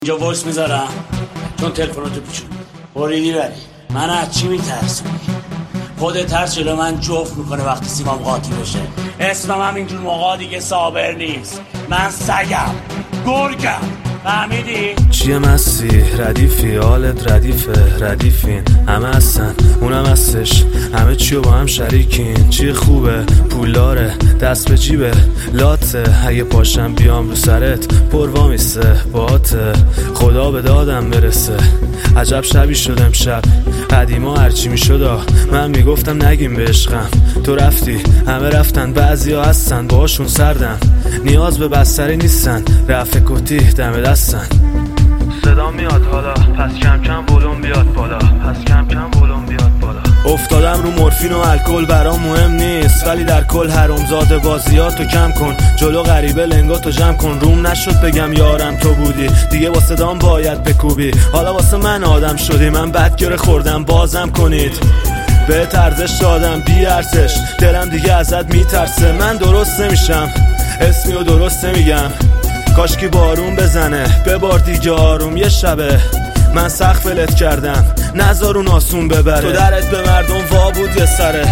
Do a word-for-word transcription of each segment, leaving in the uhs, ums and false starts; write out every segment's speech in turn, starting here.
اینجا وایس میذارم چون تلفناتو پیچون بریدی بری. من از چی میترسونی؟ خودت ترس جلو من جفت میکنه وقتی سیمام قاطی بشه. اسمم هم اینجور موقع دیگه صابر نیست. من سگم، گرگم، فهمیدی؟ چیه مسیح ردیفی حالت ردیفه ردیفین همه هستن اونم هستش همه چیو با هم شریکین. چیه خوبه پولاره دست به جیبه لاته اگه پاشم بیام رو سرت پروا میسته باته خدا به دادم برسه. عجب شبی شد امشب قدیما هرچی میشد من میگفتم نگیم به عشقم. تو رفتی همه رفتن بعضی ها هستن باهاشون سردم نیاز به بستری نیستن رفع کتی دم دستن. صدا میاد حالا پس کم کم ولوم بیاد بالا پس کم کم ولوم بیاد بالا. افتادم رو مورفین و الکل برام مهم نیست ولی در کل حرامزاده بازیاتو کم کن جلو غریبه لنگاتو جمع کن. روم نشد بگم یارم تو بودی دیگه با صدام باید بکوبی. حالا واسه من آدم شدی من بدگره خوردم بازم کنید به ارزش دادم بی ارزش دلم دیگه ازت میترسه. من درست نمیشم اسمی و درست نمیگم کاشکی بارون بزنه ببار دیگه آروم. یه شبه من سخت فلت کردم نذار اون آسون ببره. تو درت به مردم وا بود یه سره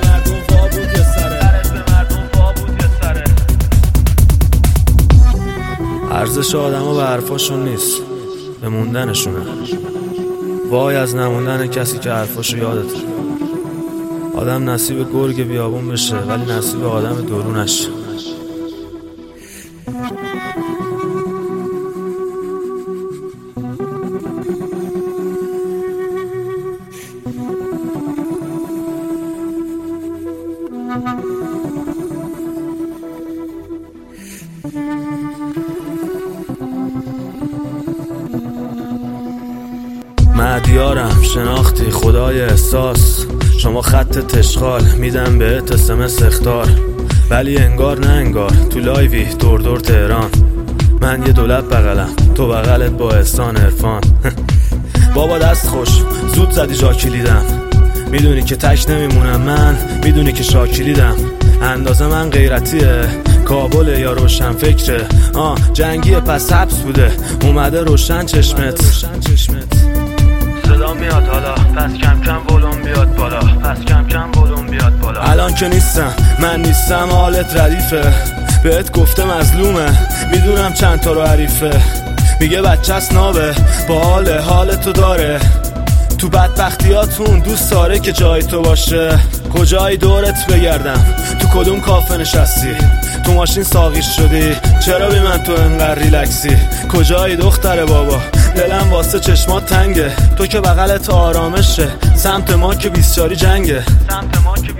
ارزش آدم ها به حرفاشون نیست به موندنشونه. وای از نموندن کسی که حرفاشو یادته. آدم نصیب گرگ بیابون بشه ولی نصیب آدم درونش. مدیارم شناختی خدای احساس شما خط تشغال میدم بهت اسمس اختار ولی انگار نه انگار تو لایوی دور دور تهران. من یه دولت بغلم تو بغلت با احسان عرفان. بابا دست خوش زود زدی جا کلیدم میدونی که تک نمیمونم من میدونی که شاکلیدم. اندازه من غیرتیه کابل یا روشن فکره آه جنگیه پس حبس بوده اومده روشن چشمت. صدا میاد حالا پس کم کم ولوم بیاد بالا پس کم کم ولوم بیاد بالا. الان که نیستم من نیستم حالت ردیفه بهت گفته مظلومه میدونم چند تا رو حریفه میگه بچه است نابه با حال حالتو داره تو بدبختیاتون دوست داره که جای تو باشه. کجایی دورت بگردم تو کدوم کافه نشستی تو ماشین ساقیش شدی چرا بی من تو انقدر ریلکسی. کجایی دختر بابا دلم واسه چشمات تنگه تو که بغلت آرامشه سمت ما که بیست چاری جنگه سمت ما که